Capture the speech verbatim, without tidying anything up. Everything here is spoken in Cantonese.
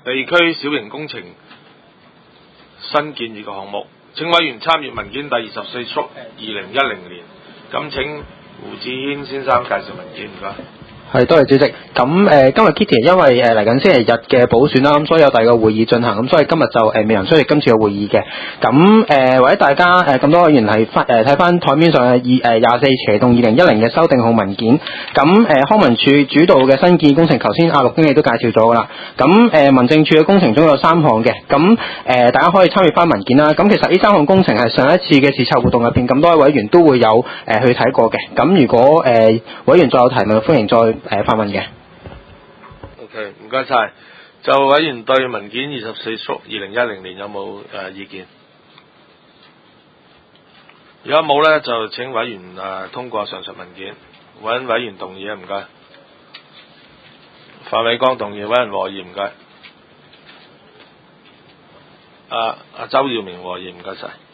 地區小型工程新建議嘅項目，請委員參閱文件第二十四束二零一零年。咁請胡志軒先生介紹文件，唔該。 係，多謝主席。咁誒、呃，今日 Kitty 因為誒嚟緊星期日嘅補選啦，咁所以有第二個會議進行，咁所以今日就誒、呃、未能出席今次嘅會議嘅。咁誒、呃，或者大家誒咁、呃、多委員係翻誒睇翻台面上嘅二誒廿四斜動二零一零嘅修訂號文件。咁誒、呃、康文署主導嘅新建工程，頭先阿陸經理都介紹咗噶啦。咁誒、呃、民政處嘅工程總共有三項嘅。咁誒、呃、大家可以參與翻文件啦。咁其實呢三項工程係上一次嘅視察活動入邊，咁多位委員都會有誒、呃、去睇過嘅。咁如果誒、呃、委員再有提問，歡迎再誒發問嘅。 OK， 唔該晒。就委員對文件二十四束二零一零年有冇誒、呃、意見？如果冇咧，就請委員誒、呃、通過上述文件。揾委員動議啊，唔該。范偉剛動議，委員和議，唔該。啊啊，周耀明和議，唔該晒。